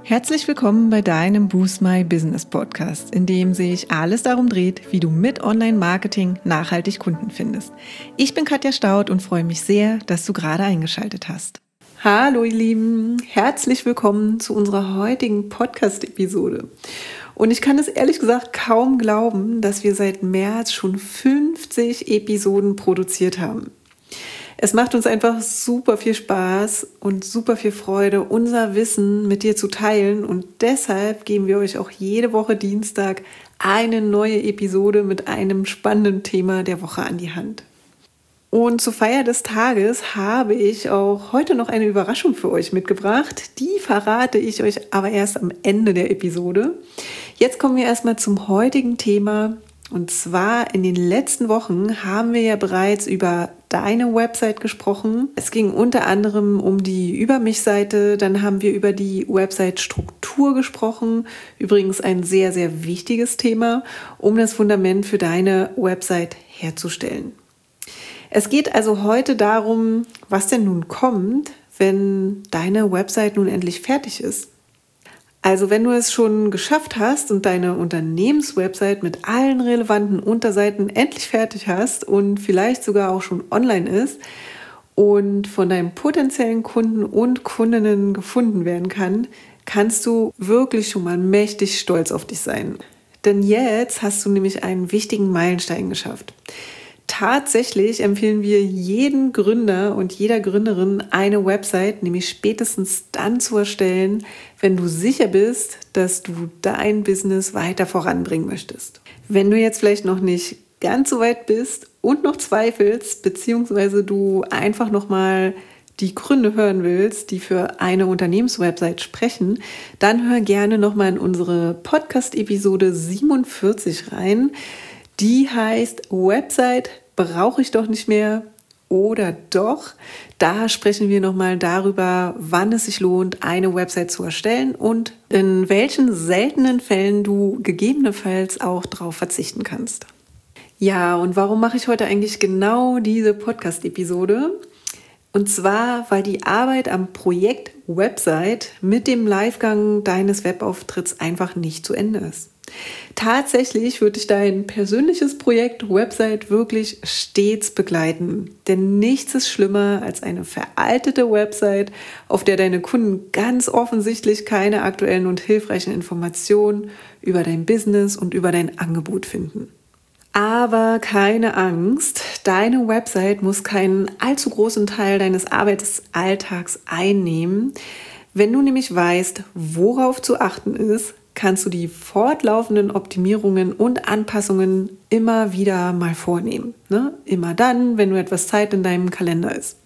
Herzlich willkommen bei deinem Boost My Business Podcast, in dem sich alles darum dreht, wie du mit Online-Marketing nachhaltig Kunden findest. Ich bin Katja Staud und freue mich sehr, dass du gerade eingeschaltet hast. Hallo ihr Lieben, herzlich willkommen zu unserer heutigen Podcast-Episode. Und ich kann es ehrlich gesagt kaum glauben, dass wir seit März schon 50 Episoden produziert haben. Es macht uns einfach super viel Spaß und super viel Freude, unser Wissen mit dir zu teilen. Und deshalb geben wir euch auch jede Woche Dienstag eine neue Episode mit einem spannenden Thema der Woche an die Hand. Und zur Feier des Tages habe ich auch heute noch eine Überraschung für euch mitgebracht. Die verrate ich euch aber erst am Ende der Episode. Jetzt kommen wir erstmal zum heutigen Thema. Und zwar in den letzten Wochen haben wir ja bereits über deine Website gesprochen. Es ging unter anderem um die Über mich-Seite, dann haben wir über die Website-Struktur gesprochen. Übrigens ein sehr, sehr wichtiges Thema, um das Fundament für deine Website herzustellen. Es geht also heute darum, was denn nun kommt, wenn deine Website nun endlich fertig ist. Also wenn du es schon geschafft hast und deine Unternehmenswebsite mit allen relevanten Unterseiten endlich fertig hast und vielleicht sogar auch schon online ist und von deinen potenziellen Kunden und Kundinnen gefunden werden kann, kannst du wirklich schon mal mächtig stolz auf dich sein. Denn jetzt hast du nämlich einen wichtigen Meilenstein geschafft. Tatsächlich empfehlen wir jedem Gründer und jeder Gründerin eine Website, nämlich spätestens dann zu erstellen, wenn du sicher bist, dass du dein Business weiter voranbringen möchtest. Wenn du jetzt vielleicht noch nicht ganz so weit bist und noch zweifelst, beziehungsweise du einfach nochmal die Gründe hören willst, die für eine Unternehmenswebsite sprechen, dann hör gerne nochmal in unsere Podcast-Episode 47 rein. Die heißt Website brauche ich doch nicht mehr oder doch. Da sprechen wir nochmal darüber, wann es sich lohnt, eine Website zu erstellen und in welchen seltenen Fällen du gegebenenfalls auch darauf verzichten kannst. Ja, und warum mache ich heute eigentlich genau diese Podcast-Episode? Und zwar, weil die Arbeit am Projekt Website mit dem Livegang deines Webauftritts einfach nicht zu Ende ist. Tatsächlich wird dich dein persönliches Projekt Website wirklich stets begleiten. Denn nichts ist schlimmer als eine veraltete Website, auf der deine Kunden ganz offensichtlich keine aktuellen und hilfreichen Informationen über dein Business und über dein Angebot finden. Aber keine Angst, deine Website muss keinen allzu großen Teil deines Arbeitsalltags einnehmen. Wenn du nämlich weißt, worauf zu achten ist, kannst du die fortlaufenden Optimierungen und Anpassungen immer wieder mal vornehmen. Immer dann, wenn nur etwas Zeit in deinem Kalender ist.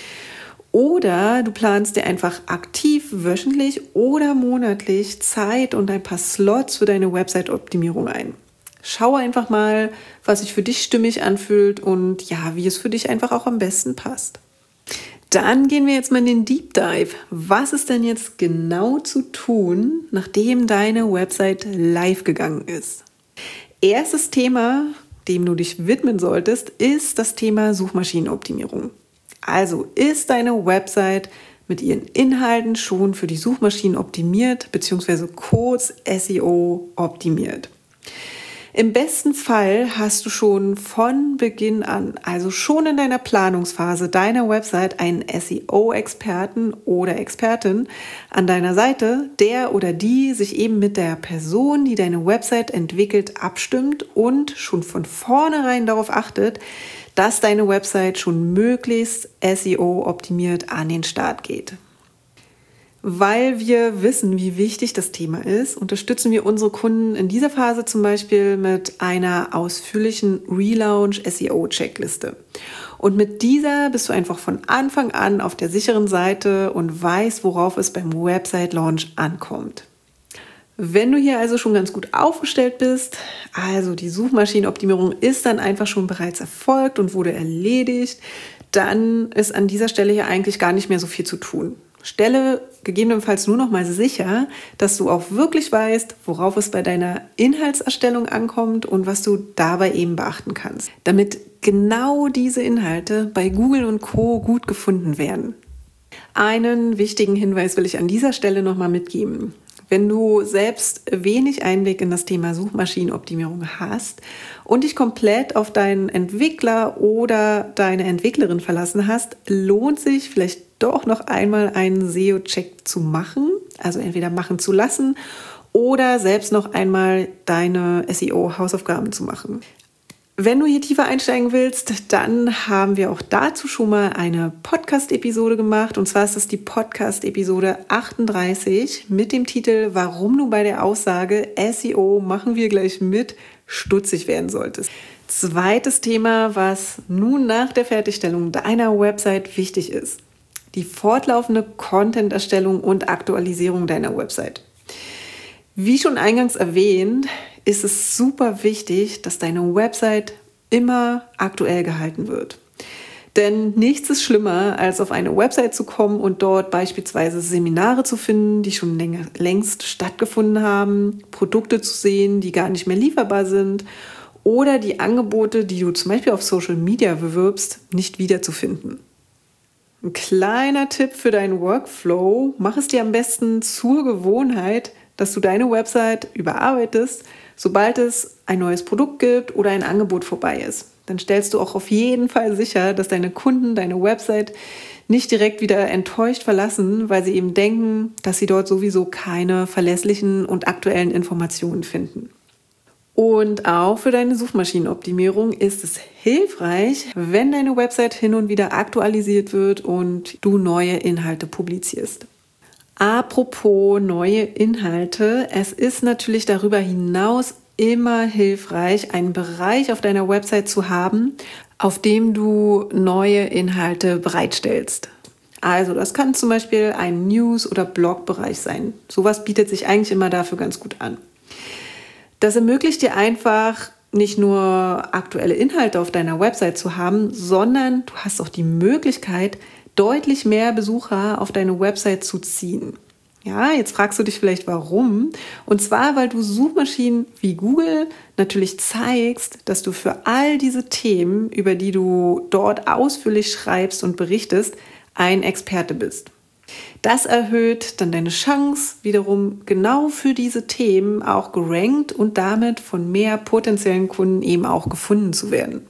Oder du planst dir einfach aktiv wöchentlich oder monatlich Zeit und ein paar Slots für deine Website-Optimierung ein. Schau einfach mal, was sich für dich stimmig anfühlt und ja, wie es für dich einfach auch am besten passt. Dann gehen wir jetzt mal in den Deep Dive. Was ist denn jetzt genau zu tun, nachdem deine Website live gegangen ist? Erstes Thema, dem du dich widmen solltest, ist das Thema Suchmaschinenoptimierung. Also ist deine Website mit ihren Inhalten schon für die Suchmaschinen optimiert, beziehungsweise kurz SEO optimiert. Im besten Fall hast du schon von Beginn an, also schon in deiner Planungsphase deiner Website, einen SEO-Experten oder Expertin an deiner Seite, der oder die sich eben mit der Person, die deine Website entwickelt, abstimmt und schon von vornherein darauf achtet, dass deine Website schon möglichst SEO-optimiert an den Start geht. Weil wir wissen, wie wichtig das Thema ist, unterstützen wir unsere Kunden in dieser Phase zum Beispiel mit einer ausführlichen Relaunch SEO-Checkliste. Und mit dieser bist du einfach von Anfang an auf der sicheren Seite und weißt, worauf es beim Website-Launch ankommt. Wenn du hier also schon ganz gut aufgestellt bist, also die Suchmaschinenoptimierung ist dann einfach schon bereits erfolgt und wurde erledigt, dann ist an dieser Stelle hier eigentlich gar nicht mehr so viel zu tun. Stelle gegebenenfalls nur noch mal sicher, dass du auch wirklich weißt, worauf es bei deiner Inhaltserstellung ankommt und was du dabei eben beachten kannst, damit genau diese Inhalte bei Google und Co. gut gefunden werden. Einen wichtigen Hinweis will ich an dieser Stelle noch mal mitgeben. Wenn du selbst wenig Einblick in das Thema Suchmaschinenoptimierung hast und dich komplett auf deinen Entwickler oder deine Entwicklerin verlassen hast, lohnt sich vielleicht doch noch einmal einen SEO-Check zu machen, also entweder machen zu lassen oder selbst noch einmal deine SEO-Hausaufgaben zu machen. Wenn du hier tiefer einsteigen willst, dann haben wir auch dazu schon mal eine Podcast-Episode gemacht. Und zwar ist das die Podcast-Episode 38 mit dem Titel Warum du bei der Aussage SEO machen wir gleich mit stutzig werden solltest. Zweites Thema, was nun nach der Fertigstellung deiner Website wichtig ist. Die fortlaufende Content-Erstellung und Aktualisierung deiner Website. Wie schon eingangs erwähnt, ist es super wichtig, dass deine Website immer aktuell gehalten wird. Denn nichts ist schlimmer, als auf eine Website zu kommen und dort beispielsweise Seminare zu finden, die schon längst stattgefunden haben, Produkte zu sehen, die gar nicht mehr lieferbar sind oder die Angebote, die du zum Beispiel auf Social Media bewirbst, nicht wiederzufinden. Ein kleiner Tipp für deinen Workflow: Mach es dir am besten zur Gewohnheit, dass du deine Website überarbeitest, sobald es ein neues Produkt gibt oder ein Angebot vorbei ist. Dann stellst du auch auf jeden Fall sicher, dass deine Kunden deine Website nicht direkt wieder enttäuscht verlassen, weil sie eben denken, dass sie dort sowieso keine verlässlichen und aktuellen Informationen finden. Und auch für deine Suchmaschinenoptimierung ist es hilfreich, wenn deine Website hin und wieder aktualisiert wird und du neue Inhalte publizierst. Apropos neue Inhalte, es ist natürlich darüber hinaus immer hilfreich, einen Bereich auf deiner Website zu haben, auf dem du neue Inhalte bereitstellst. Also das kann zum Beispiel ein News- oder Blogbereich sein. Sowas bietet sich eigentlich immer dafür ganz gut an. Das ermöglicht dir einfach, nicht nur aktuelle Inhalte auf deiner Website zu haben, sondern du hast auch die Möglichkeit, deutlich mehr Besucher auf deine Website zu ziehen. Ja, jetzt fragst du dich vielleicht, warum? Und zwar, weil du Suchmaschinen wie Google natürlich zeigst, dass du für all diese Themen, über die du dort ausführlich schreibst und berichtest, ein Experte bist. Das erhöht dann deine Chance, wiederum genau für diese Themen auch gerankt und damit von mehr potenziellen Kunden eben auch gefunden zu werden.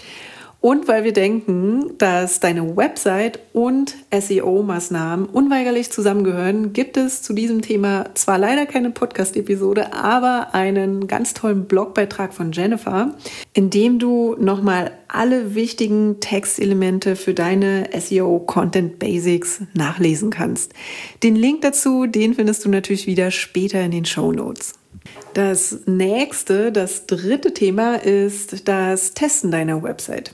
Und weil wir denken, dass deine Website und SEO-Maßnahmen unweigerlich zusammengehören, gibt es zu diesem Thema zwar leider keine Podcast-Episode, aber einen ganz tollen Blogbeitrag von Jennifer, in dem du nochmal alle wichtigen Textelemente für deine SEO-Content-Basics nachlesen kannst. Den Link dazu, den findest du natürlich wieder später in den Shownotes. Das dritte Thema ist das Testen deiner Website.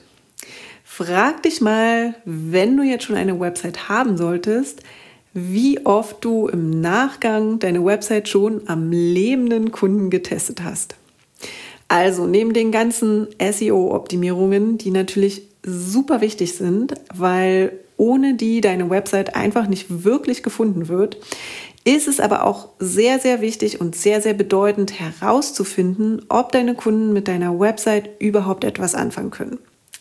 Frag dich mal, wenn du jetzt schon eine Website haben solltest, wie oft du im Nachgang deine Website schon am lebenden Kunden getestet hast. Also neben den ganzen SEO-Optimierungen, die natürlich super wichtig sind, weil ohne die deine Website einfach nicht wirklich gefunden wird, ist es aber auch sehr, sehr wichtig und sehr, sehr bedeutend herauszufinden, ob deine Kunden mit deiner Website überhaupt etwas anfangen können.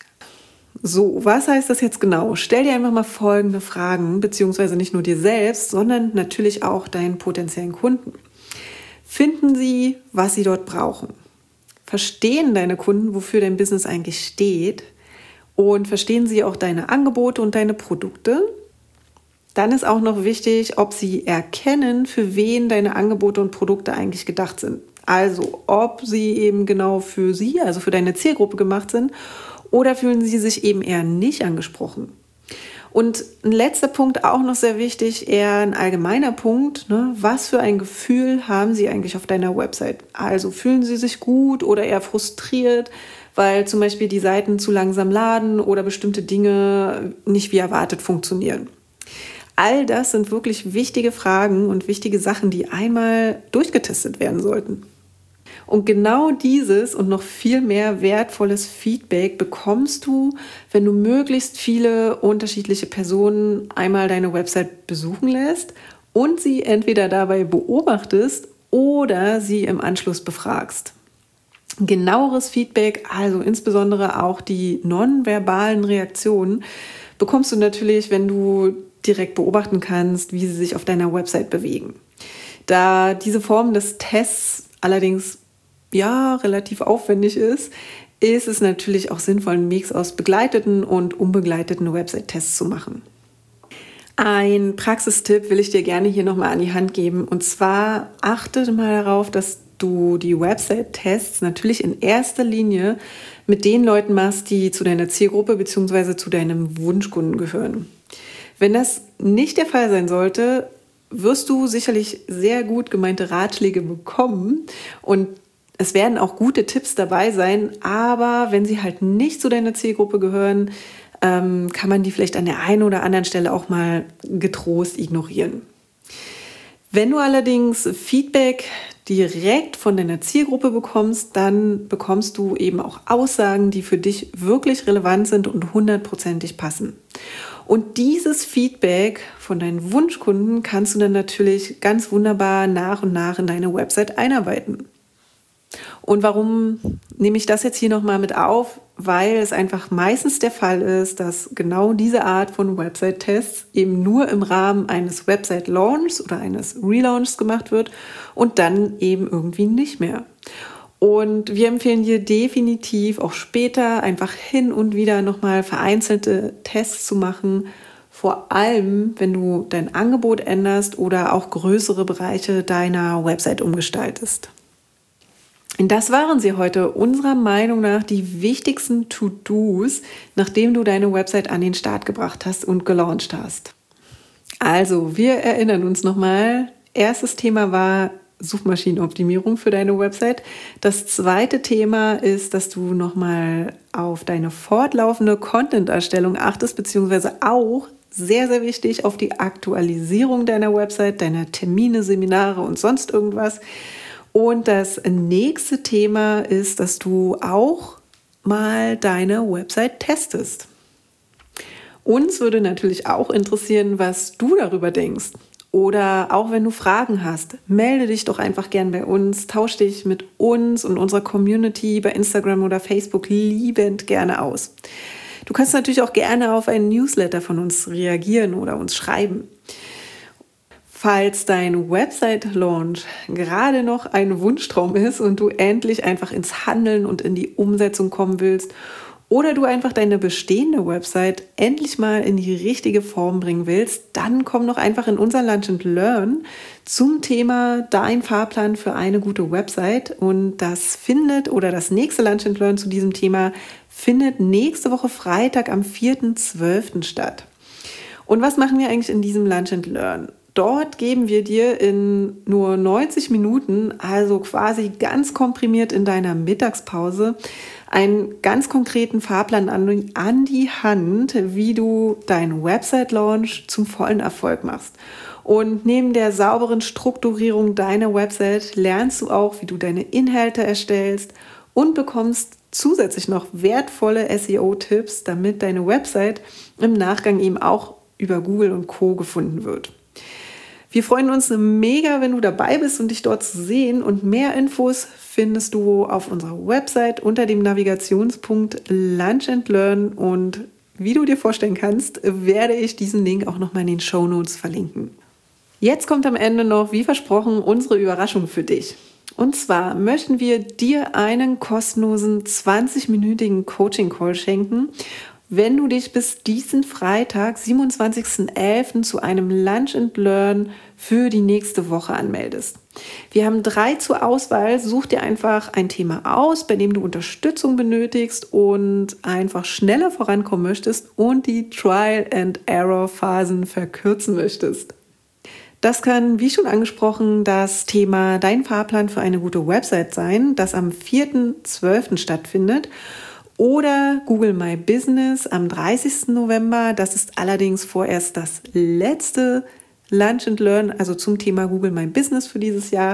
So, was heißt das jetzt genau? Stell dir einfach mal folgende Fragen, beziehungsweise nicht nur dir selbst, sondern natürlich auch deinen potenziellen Kunden. Finden sie, was sie dort brauchen? Verstehen deine Kunden, wofür dein Business eigentlich steht? Und verstehen sie auch deine Angebote und deine Produkte? Dann ist auch noch wichtig, ob sie erkennen, für wen deine Angebote und Produkte eigentlich gedacht sind. Also, ob sie eben genau für sie, also für deine Zielgruppe gemacht sind, oder fühlen sie sich eben eher nicht angesprochen. Und ein letzter Punkt, auch noch sehr wichtig, eher ein allgemeiner Punkt, was für ein Gefühl haben sie eigentlich auf deiner Website? Also fühlen sie sich gut oder eher frustriert, weil zum Beispiel die Seiten zu langsam laden oder bestimmte Dinge nicht wie erwartet funktionieren. All das sind wirklich wichtige Fragen und wichtige Sachen, die einmal durchgetestet werden sollten. Und genau dieses und noch viel mehr wertvolles Feedback bekommst du, wenn du möglichst viele unterschiedliche Personen einmal deine Website besuchen lässt und sie entweder dabei beobachtest oder sie im Anschluss befragst. Genaueres Feedback, also insbesondere auch die nonverbalen Reaktionen, bekommst du natürlich, wenn du direkt beobachten kannst, wie sie sich auf deiner Website bewegen. Da diese Form des Tests allerdings relativ aufwendig ist es natürlich auch sinnvoll, einen Mix aus begleiteten und unbegleiteten Website-Tests zu machen. Ein Praxistipp will ich dir gerne hier nochmal an die Hand geben. Und zwar achte mal darauf, dass du die Website-Tests natürlich in erster Linie mit den Leuten machst, die zu deiner Zielgruppe bzw. zu deinem Wunschkunden gehören. Wenn das nicht der Fall sein sollte, wirst du sicherlich sehr gut gemeinte Ratschläge bekommen und es werden auch gute Tipps dabei sein, aber wenn sie halt nicht zu deiner Zielgruppe gehören, kann man die vielleicht an der einen oder anderen Stelle auch mal getrost ignorieren. Wenn du allerdings Feedback direkt von deiner Zielgruppe bekommst, dann bekommst du eben auch Aussagen, die für dich wirklich relevant sind und 100%ig passen. Und dieses Feedback von deinen Wunschkunden kannst du dann natürlich ganz wunderbar nach und nach in deine Website einarbeiten. Und warum nehme ich das jetzt hier nochmal mit auf? Weil es einfach meistens der Fall ist, dass genau diese Art von Website-Tests eben nur im Rahmen eines Website-Launchs oder eines Relaunchs gemacht wird und dann eben irgendwie nicht mehr. Und wir empfehlen dir definitiv auch später einfach hin und wieder nochmal vereinzelte Tests zu machen, vor allem wenn du dein Angebot änderst oder auch größere Bereiche deiner Website umgestaltest. Das waren sie heute unserer Meinung nach die wichtigsten To-Dos, nachdem du deine Website an den Start gebracht hast und gelauncht hast. Also, wir erinnern uns nochmal. Erstes Thema war Suchmaschinenoptimierung für deine Website. Das zweite Thema ist, dass du nochmal auf deine fortlaufende Content-Erstellung achtest, beziehungsweise auch, sehr, sehr wichtig, auf die Aktualisierung deiner Website, deiner Termine, Seminare und sonst irgendwas. Und das nächste Thema ist, dass du auch mal deine Website testest. Uns würde natürlich auch interessieren, was du darüber denkst. Oder auch wenn du Fragen hast, melde dich doch einfach gern bei uns, tausch dich mit uns und unserer Community bei Instagram oder Facebook liebend gerne aus. Du kannst natürlich auch gerne auf einen Newsletter von uns reagieren oder uns schreiben. Falls dein Website-Launch gerade noch ein Wunschtraum ist und du endlich einfach ins Handeln und in die Umsetzung kommen willst oder du einfach deine bestehende Website endlich mal in die richtige Form bringen willst, dann komm doch einfach in unser Lunch and Learn zum Thema Dein Fahrplan für eine gute Website. Und das nächste Lunch and Learn zu diesem Thema findet nächste Woche Freitag am 4.12. statt. Und was machen wir eigentlich in diesem Lunch and Learn? Dort geben wir dir in nur 90 Minuten, also quasi ganz komprimiert in deiner Mittagspause, einen ganz konkreten Fahrplan an die Hand, wie du deinen Website-Launch zum vollen Erfolg machst. Und neben der sauberen Strukturierung deiner Website lernst du auch, wie du deine Inhalte erstellst und bekommst zusätzlich noch wertvolle SEO-Tipps, damit deine Website im Nachgang eben auch über Google und Co. gefunden wird. Wir freuen uns mega, wenn du dabei bist und dich dort zu sehen. Und mehr Infos findest du auf unserer Website unter dem Navigationspunkt Lunch and Learn. Und wie du dir vorstellen kannst, werde ich diesen Link auch nochmal in den Shownotes verlinken. Jetzt kommt am Ende noch, wie versprochen, unsere Überraschung für dich. Und zwar möchten wir dir einen kostenlosen 20-minütigen Coaching-Call schenken, wenn du dich bis diesen Freitag, 27.11. zu einem Lunch and Learn für die nächste Woche anmeldest. Wir haben 3 zur Auswahl. Such dir einfach ein Thema aus, bei dem du Unterstützung benötigst und einfach schneller vorankommen möchtest und die Trial-and-Error-Phasen verkürzen möchtest. Das kann, wie schon angesprochen, das Thema Dein Fahrplan für eine gute Website sein, das am 4.12. stattfindet. Oder Google My Business am 30. November. Das ist allerdings vorerst das letzte Lunch and Learn, also zum Thema Google My Business für dieses Jahr.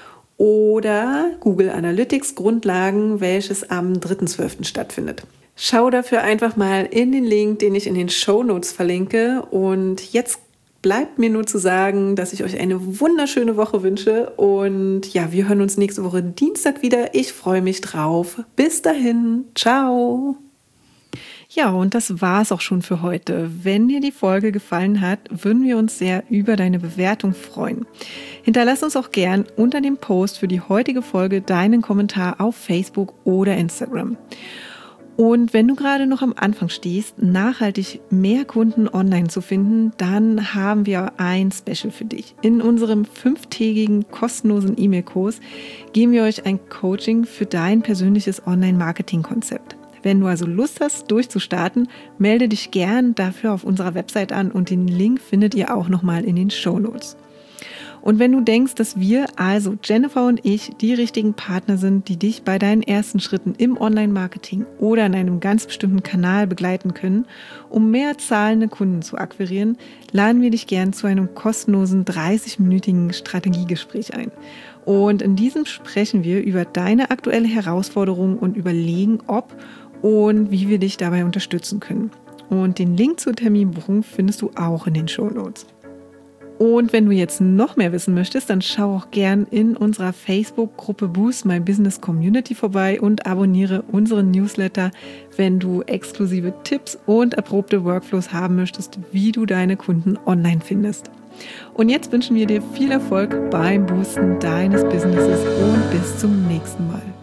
Oder Google Analytics Grundlagen, welches am 3.12. stattfindet. Schau dafür einfach mal in den Link, den ich in den Shownotes verlinke. Und jetzt bleibt mir nur zu sagen, dass ich euch eine wunderschöne Woche wünsche. Und ja, wir hören uns nächste Woche Dienstag wieder. Ich freue mich drauf. Bis dahin. Ciao. Ja, und das war's auch schon für heute. Wenn dir die Folge gefallen hat, würden wir uns sehr über deine Bewertung freuen. Hinterlass uns auch gern unter dem Post für die heutige Folge deinen Kommentar auf Facebook oder Instagram. Und wenn du gerade noch am Anfang stehst, nachhaltig mehr Kunden online zu finden, dann haben wir ein Special für dich. In unserem 5-tägigen kostenlosen E-Mail-Kurs geben wir euch ein Coaching für dein persönliches Online-Marketing-Konzept. Wenn du also Lust hast, durchzustarten, melde dich gern dafür auf unserer Website an und den Link findet ihr auch nochmal in den Shownotes. Und wenn du denkst, dass wir, also Jennifer und ich, die richtigen Partner sind, die dich bei deinen ersten Schritten im Online-Marketing oder in einem ganz bestimmten Kanal begleiten können, um mehr zahlende Kunden zu akquirieren, laden wir dich gern zu einem kostenlosen 30-minütigen Strategiegespräch ein. Und in diesem sprechen wir über deine aktuelle Herausforderung und überlegen, ob und wie wir dich dabei unterstützen können. Und den Link zur Terminbuchung findest du auch in den Shownotes. Und wenn du jetzt noch mehr wissen möchtest, dann schau auch gern in unserer Facebook-Gruppe Boost My Business Community vorbei und abonniere unseren Newsletter, wenn du exklusive Tipps und erprobte Workflows haben möchtest, wie du deine Kunden online findest. Und jetzt wünschen wir dir viel Erfolg beim Boosten deines Businesses und bis zum nächsten Mal.